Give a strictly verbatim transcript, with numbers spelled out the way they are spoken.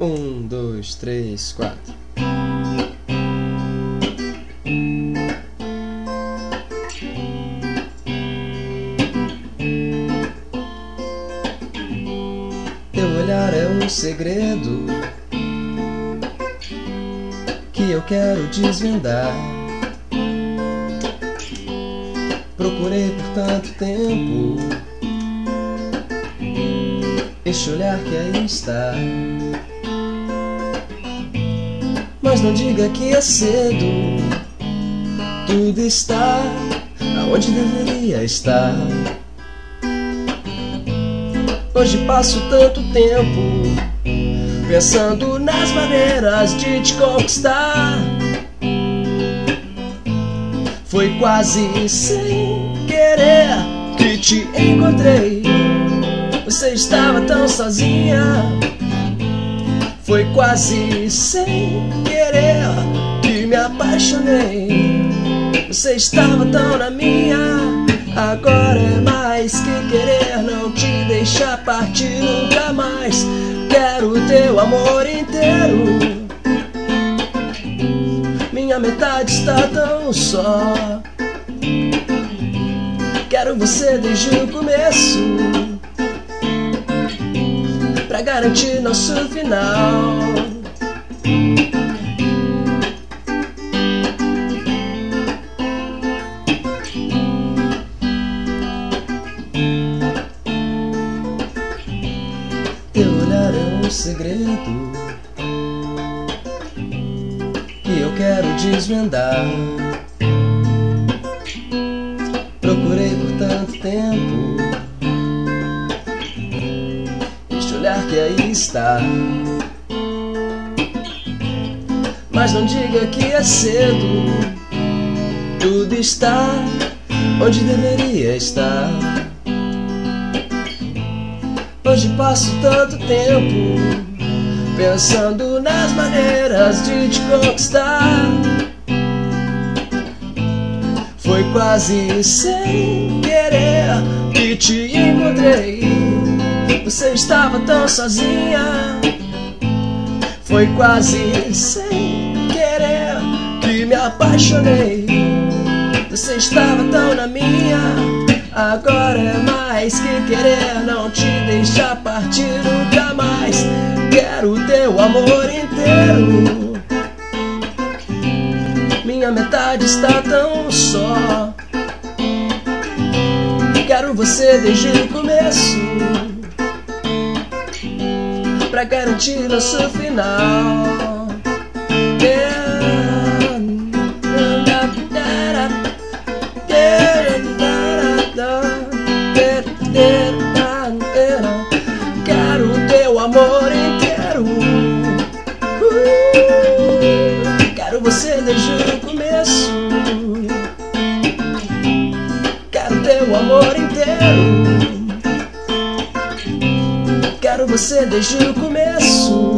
Um, dois, três, quatro. Teu olhar é um segredo que eu quero desvendar. Procurei por tanto tempo este olhar que aí está. Mas não diga que é cedo, tudo está aonde deveria estar. Hoje passo tanto tempo pensando nas maneiras de te conquistar. Foi quase sem querer que te encontrei. Você estava tão sozinha. Foi quase sem querer que me apaixonei. Você estava tão na minha. Agora é mais que querer não te deixar partir nunca mais. Quero teu amor inteiro. Minha metade está tão só. Quero você desde o começo, pra garantir nosso final. Teu olhar é um segredo que eu quero desvendar. Procurei por tanto tempo este olhar que aí está. Mas não diga que é cedo, tudo está onde deveria estar. Hoje passo tanto tempo pensando nas maneiras de te conquistar. Foi quase sem querer que te encontrei. Você estava tão sozinha. Foi quase sem querer que me apaixonei. Você estava tão na minha. Agora é mais que querer não te deixar partir nunca mais. Quero teu amor inteiro. Minha metade está tão só. Quero você desde o começo, pra garantir nosso final. Quero teu amor inteiro. Quero você desde o começo. Quero teu amor inteiro. Quero você desde o começo.